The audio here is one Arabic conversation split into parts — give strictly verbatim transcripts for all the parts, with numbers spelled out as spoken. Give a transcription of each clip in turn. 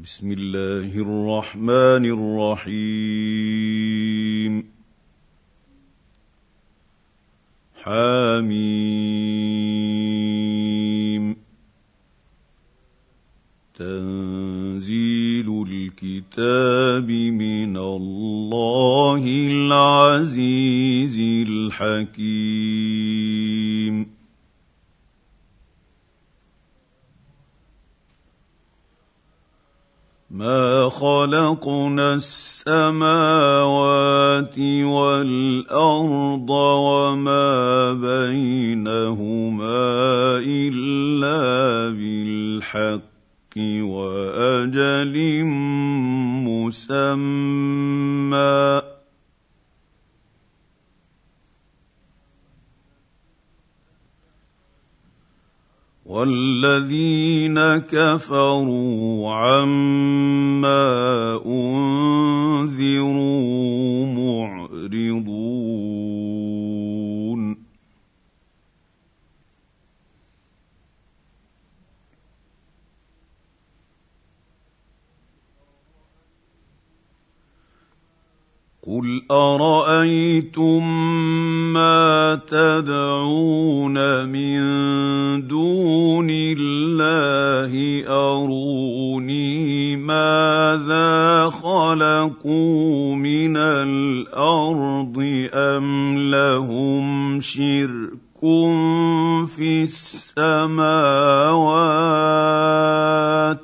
بسم الله الرحمن الرحيم. حميم. تنزيل الكتاب من الله العزيز الحكيم. ما خلقنا السماوات والأرض وما بينهما إلا بالحق وأجل مسمى. والذين كفروا عما أنذروا معرضون. قل أرأيتم ما تدعون من دون الله أروني ماذا خلقوا من الأرض أم لهم شرك في السماوات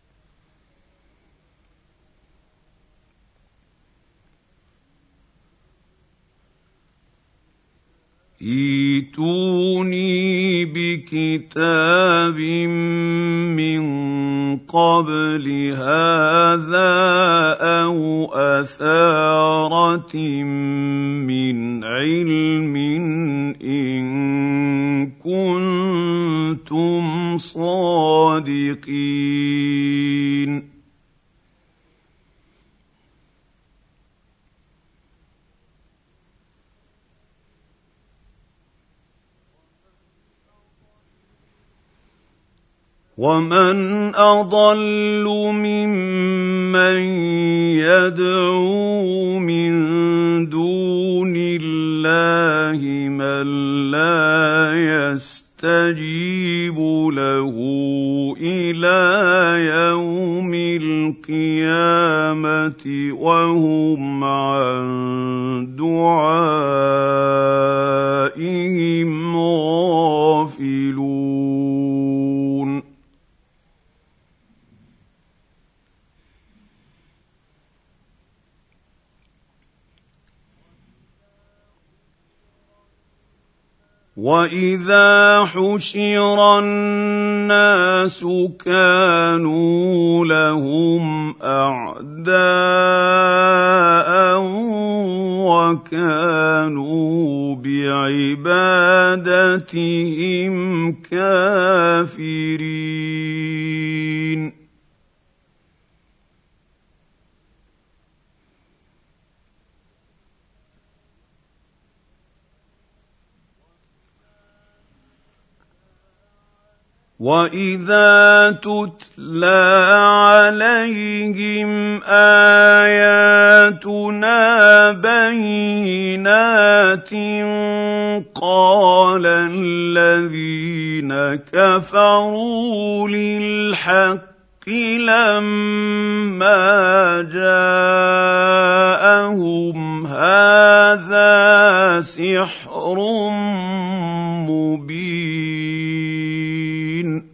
ائتوني بكتاب من قبل هذا أو أثارة من علم إن كنتم صادقين. ومن أضل ممن يدعو من دون الله من لا يستجيب له إلى يوم القيامة وهم عن دعائهم غافلون. وَإِذَا حُشِرَ النَّاسُ كَانُوا لَهُمْ أَعْدَاءً وَكَانُوا بِعِبَادَتِهِمْ كَافِرِينَ. وَإِذَا تُتْلَىٰ عَلَيْهِمْ آيَاتُنَا بَيِّنَاتٍ قَالَ الَّذِينَ كَفَرُوا لِلْحَقِّ لَمَّا جَاءَهُمْ هَٰذَا سِحْرٌ مُّبِينٌ.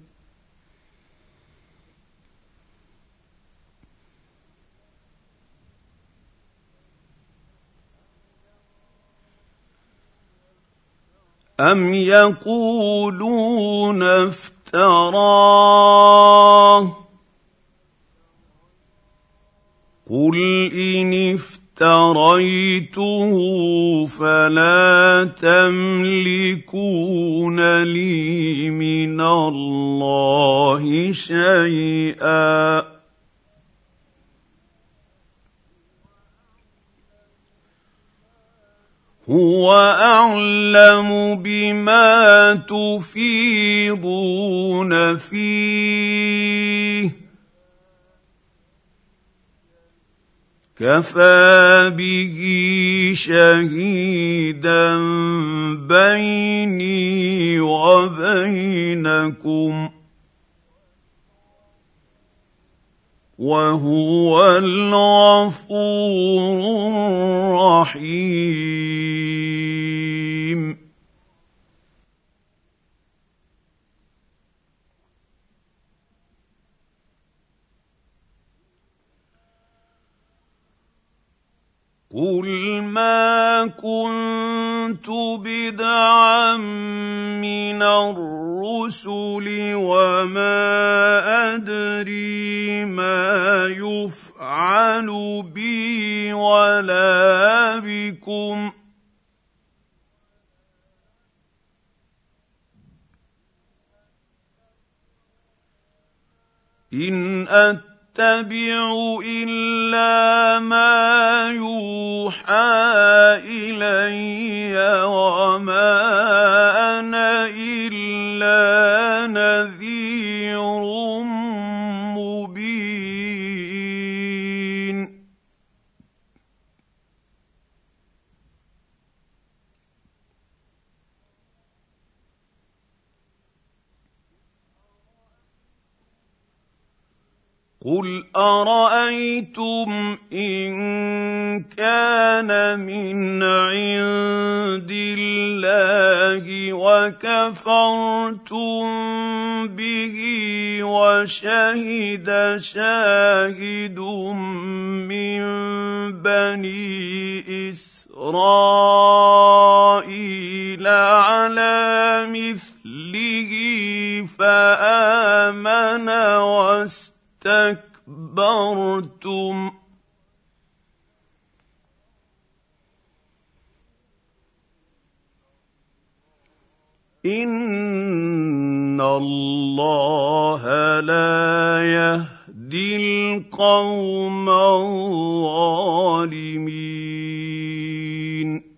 أَمْ يَقُولُونَ افْتَرَاهُ قُلْ إِنِ افْتَرَيْتُهُ فَلَا تَمْلِكُونَ لِي مِنَ اللَّهِ شَيْئًا هُوَ أَعْلَمُ بِمَا تُفِيضُونَ فِيهِ كفى به شهيدا بيني وبينكم وهو الغفور الرحيم. قل ما كنت بدعا من الرسل وما أدري ما يفعل بي ولا بكم إن أتبع إلا ما يوحى إلي وما أنا إلا نذير مبين. قل أرأيتم إن كان من عند الله وكفرتم به وشهد شاهد من بني إسرائيل على مثله فآمن واستكبرتم إن الله لا يهدي القوم الظالمين.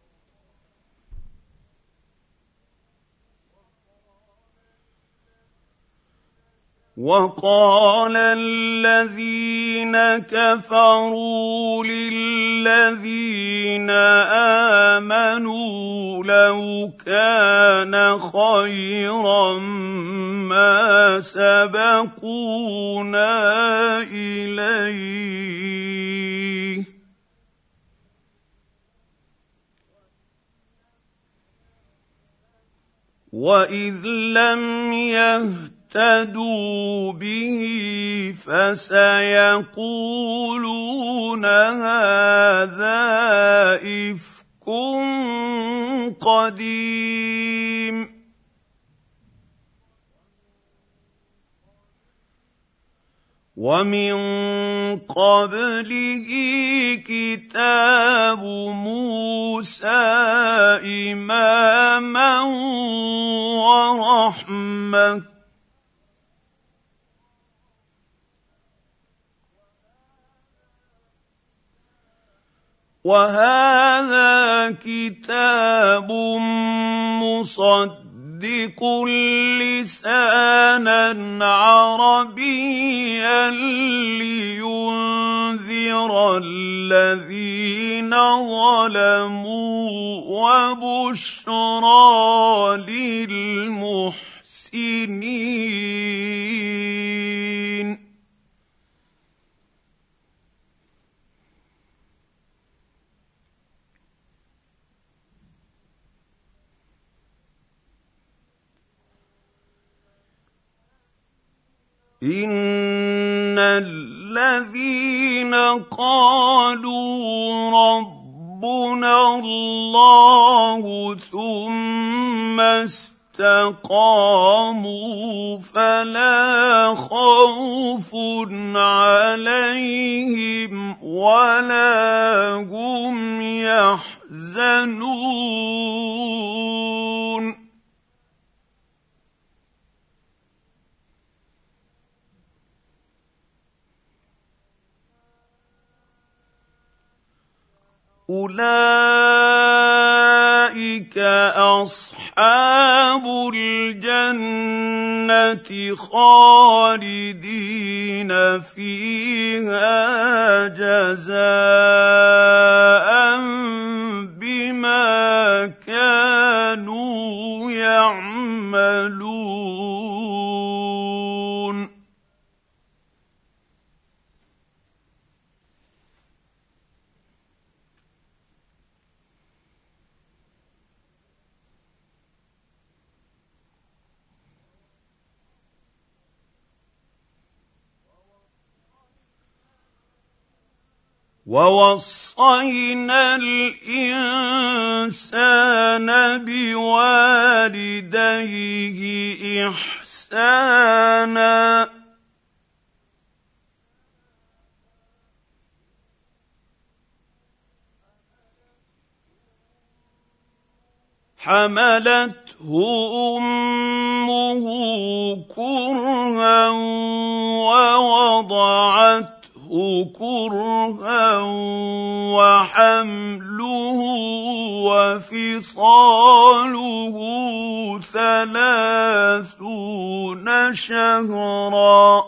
وقال الذين كفروا للذين آمنوا لو كان خيرا ما سبقونا إليه وإذ لم يهتدوا اهتدوا به فسيقولون هذا إفك قديم ومن قبله كتاب موسى إماما ورحمة وهذا كتاب مصدق لسانا عربيا لينذر الذين ظلموا وبشرى للمحسنين. إن الذين قالوا ربنا الله ثم استقاموا فلا خوف عليهم ولا هم يحزنون. أولئك أصحاب الجنة الجنه خالدين فيها جزاء بما كانوا يعملون. ووصينا الإنسان بوالديه إحسانا حملته أمه كرها ووضعته كرها وحمله وفصاله ثلاثون شهرا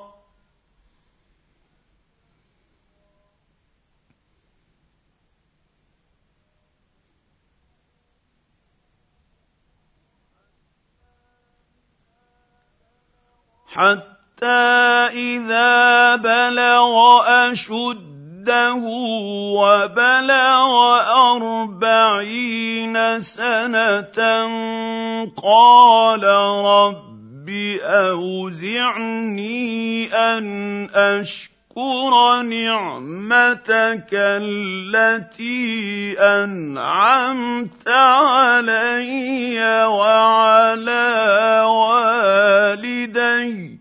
حتى إذا بلغ أشده وبلغ أربعين سنة قال رب أوزعني أن أشكر نعمتك التي أنعمت علي وعلى والدي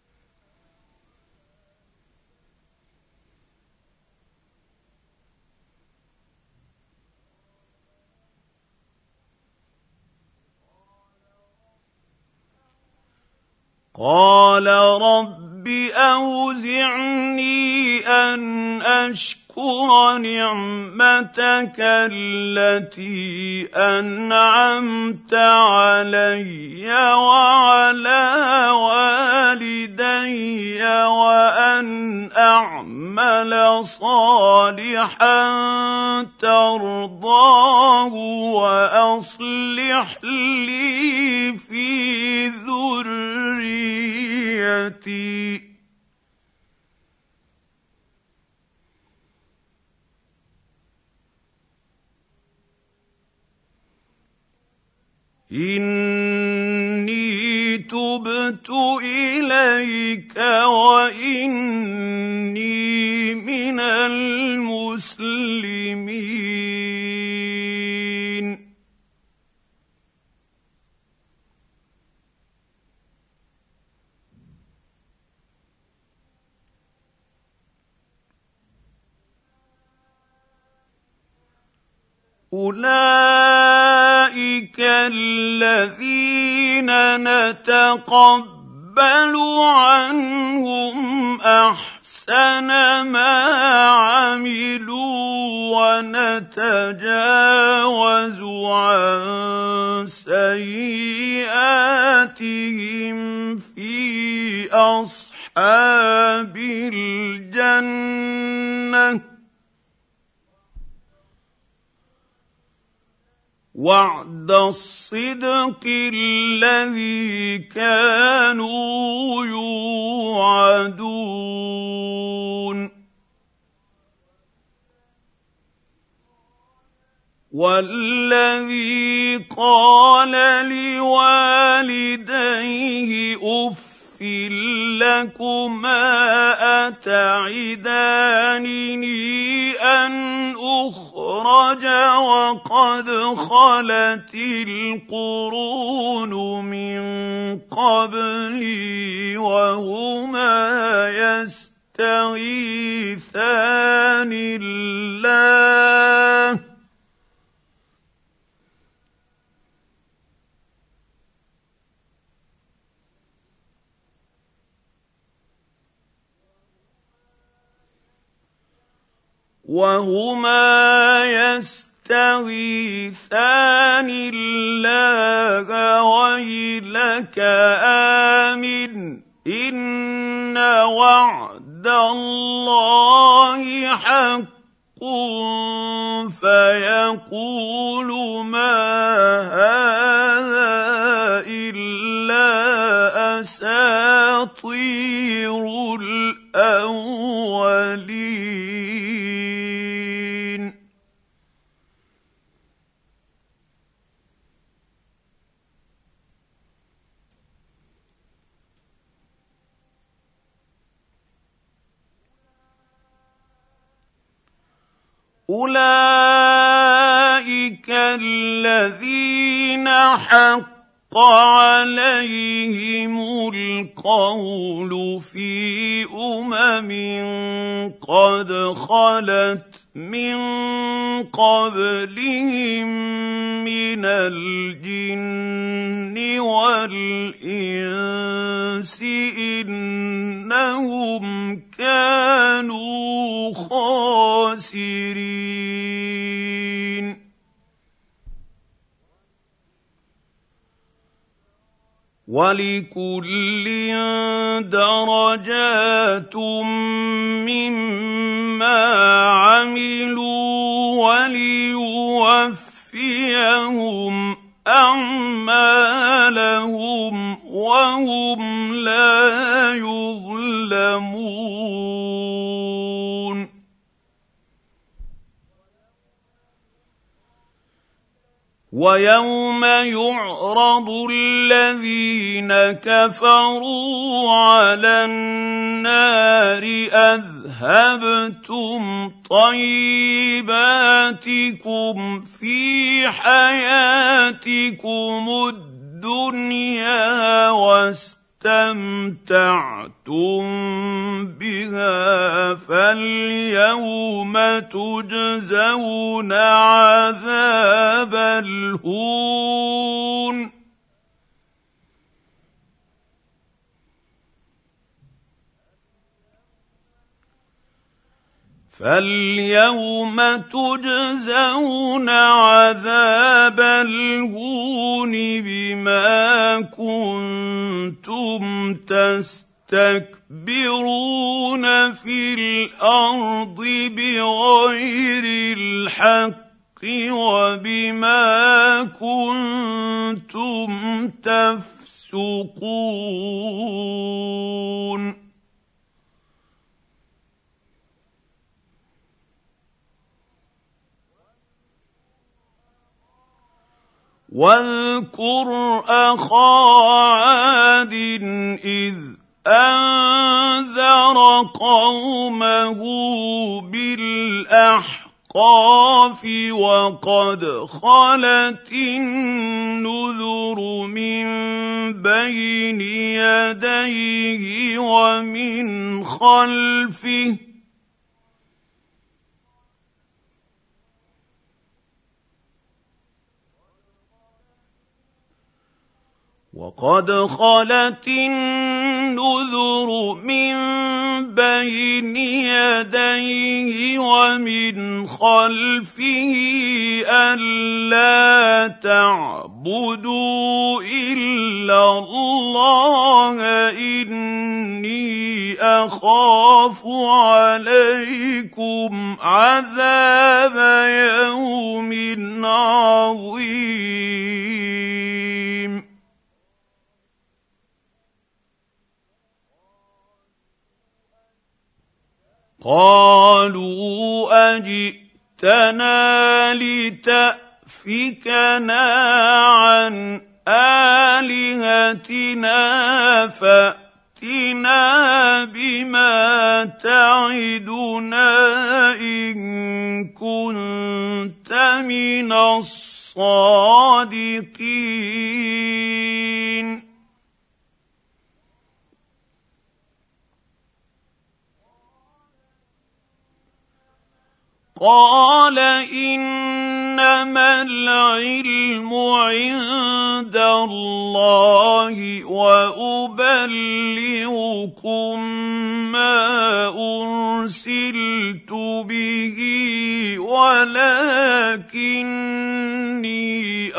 قال رب أوزعني أن أشكر نعمتك التي أنعمت علي وعلى والدي وأن أعمل صالحا ترضاه وأصلح لي في ذريتي إني تبت إليك وإني من المسلمين. أولئك الذين نتقبل عنهم أحسن ما عملوا ونتجاوز عن سيئاتهم في أصحاب الجنة وعد الصدق الذي كانوا يوعدون. والذي قال لوالديه أف لكما أتعدانني أن أخرج وقد خلت القرون من قبلي وهما يستغيثان الله وهما يستغيثان الله ويلك آمن إن وعد الله حق فيقول ما هذا إلا أساطير الأولين. أولئك الذين حق عليهم القول في أمم قد خلت من قبلهم من الجن والإنس إنهم كانوا خاسرين. ولكل درجات مما عملوا وليوفيهم أعمالهم وهم لا يظلمون. ويوم يعرض الذين كفروا على النار أذهبتم طيباتكم في حياتكم الدنيا واستمتعتم بها فاليوم تجزون عذاب الهون فاليوم تجزون عذاب الهون بما كنتم تستكبرون في الأرض بغير الحق وبما كنتم تفسقون. واذكر أخا عاد إذ أنذر قومه بالأحقاف وقد خلت النذر من بين يديه ومن خلفه وقد خلت النذر من بين يديه ومن خلفه ألا تعبدوا إلا الله إني أخاف عليكم عذاب يوم عظيم. قالوا أجئتنا لتأفكنا عن آلهتنا فأتنا بما تعدنا إن كنت من الصادقين. قال إنما العلم عند الله وأبلغكم ما أرسلت به ولكني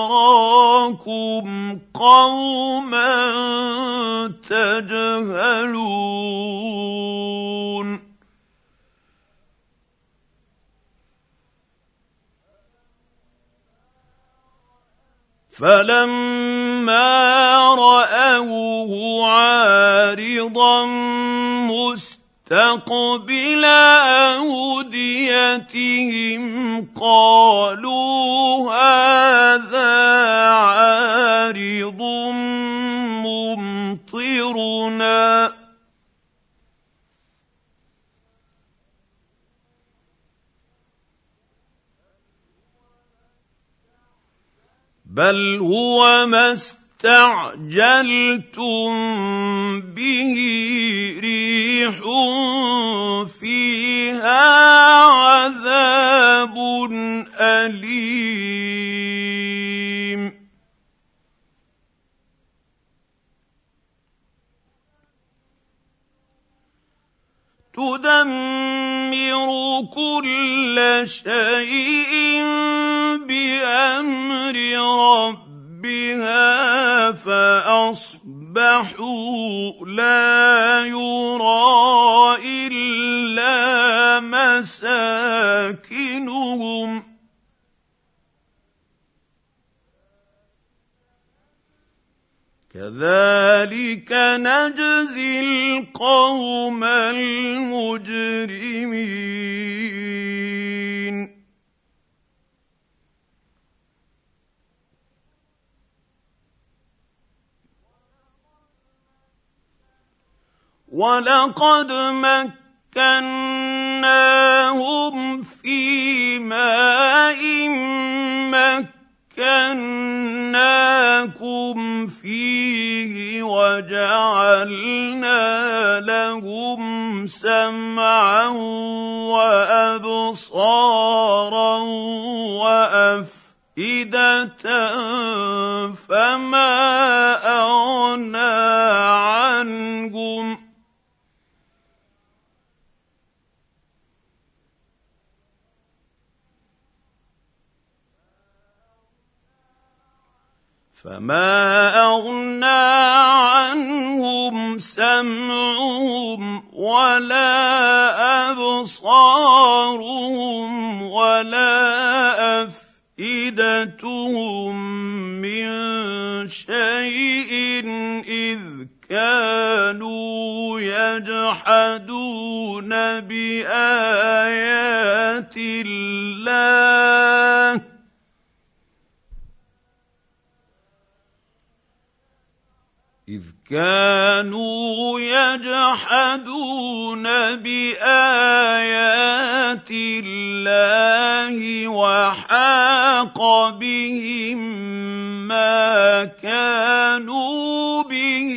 أراكم قوما تجهلون فلما رأوه عارضا مستقبل أوديتهم قالوا هذا عارض ممطرنا بل هو ما استعجلتم به ريح فيها عذاب أليم تدمر كل شيء بأمر ربها فأصبحوا لا يرى إلا مساكنهم كذلك نجزي القوم المجرمين ولقد مكناهم في ماء مكناكم فيه وجعلنا لهم سمعا وأبصارا وأفئدة فما أغنى عنهم فما أغنى عنهم سمعهم ولا أبصارهم ولا أفئدتهم من شيء إذ كانوا يجحدون بآيات الله إذ كانوا يجحدون بآيات الله وحاق بهم ما كانوا به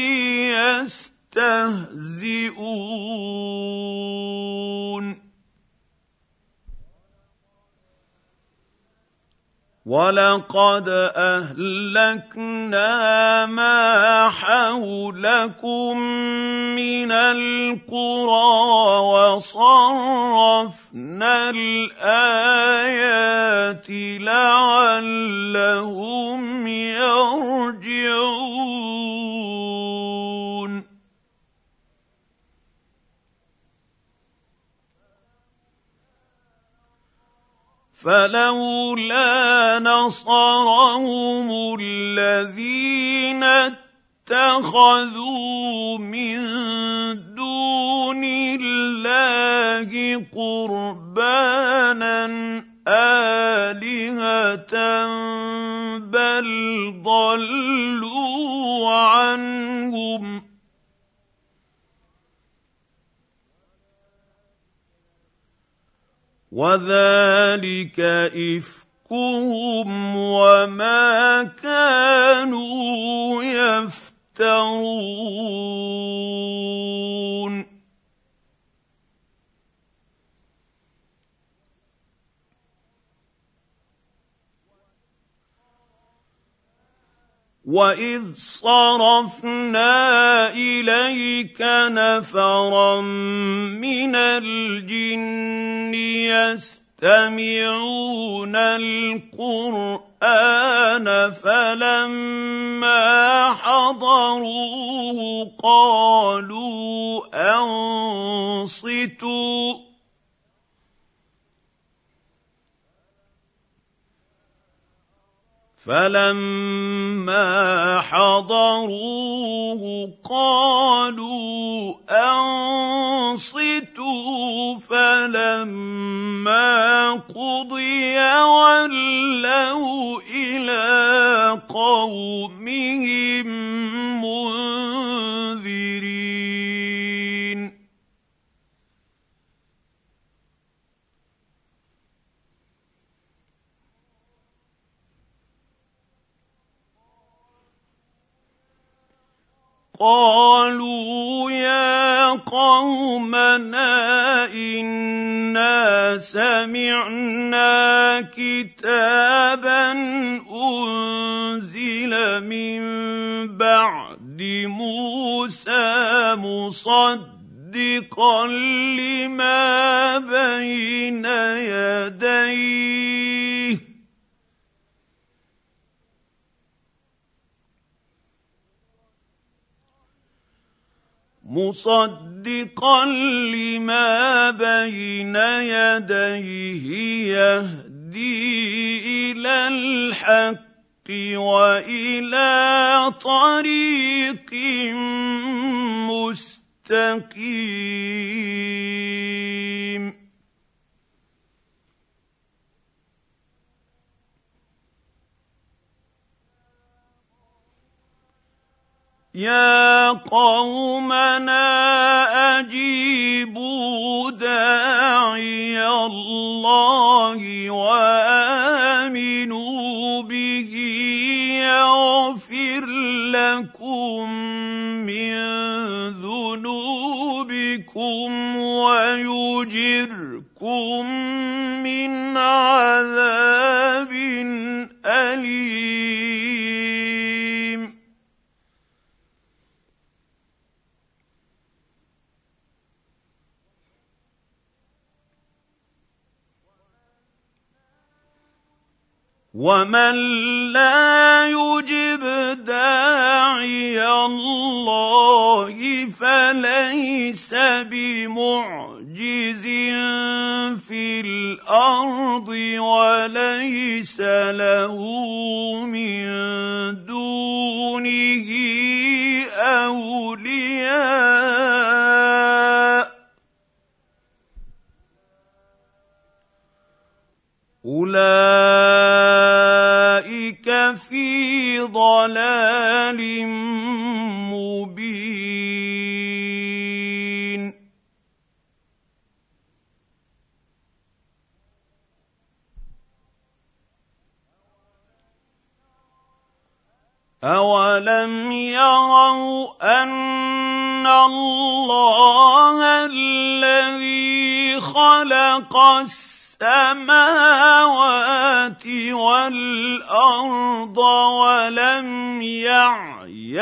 يستهزئون ولقد أهلكنا ما حولكم من القرى وصرفنا الآيات لعلهم يرجعون فلولا نصرهم الذين اتخذوا من دون الله قربانا آلهة بل ضلوا عنهم وذلك إفكهم وما كانوا يفترون وَإِذْ صَرَفْنَا إِلَيْكَ نَفَرًا مِنَ الْجِنِّ يستمعون القرآن فلما حضروه قالوا أنصتوا فلما حضروه قالوا أنصتوا فلما قضي ولوا إلى قومهم منذرين قالوا يا قومنا إنا سمعنا كتابا أنزل من بعد موسى مصدقا لما بين يديه مصدقا لما بين يديه يهدي إلى الحق وإلى طريق مستقيم يا قومنا أجيبوا داعي الله وآمنوا به يغفر لكم من ذنوبكم ويجركم من عذاب أليم ومن لا يجب داعي الله فليس بمعجز في الأرض وليس له من دونه أولياء أولئك في ضلال مبين أولم يروا أن الله الذي خلق السماوات والأرض ولم يعي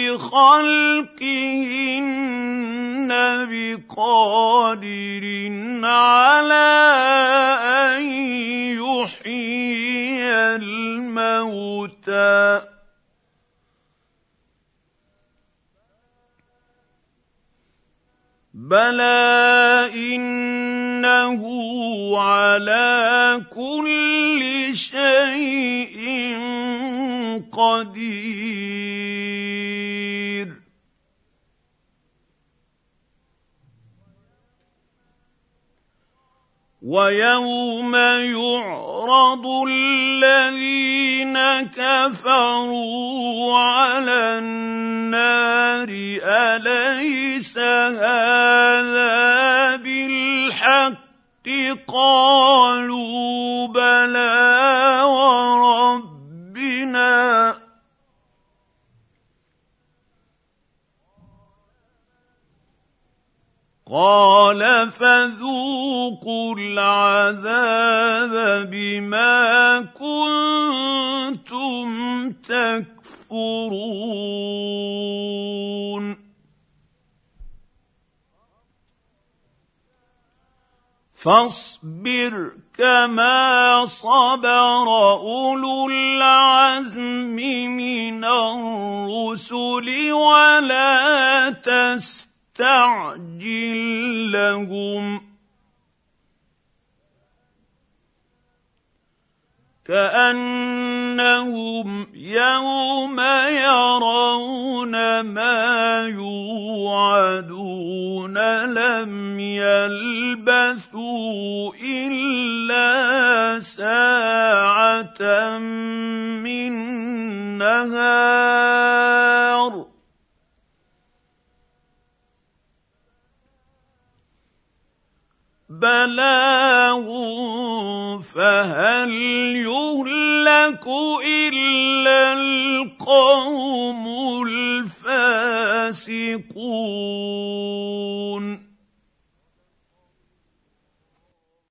بخلقهن بقادر على أن يحيي الموتى بلى إنه على كل شيء قدير ويوم يعرض الذين كفروا على النار أليس هذا بالحق قالوا بلى وربنا قال فذوقوا العذاب بما كنتم تكفرون فاصبر كما صبر اولو العزم من الرسل ولا تستعجل لهم كأنهم يوم يرون ما يوعدون لم يلبثوا إلا ساعة من نهار بلاغ فهل يهلك إلا القوم الفاسقون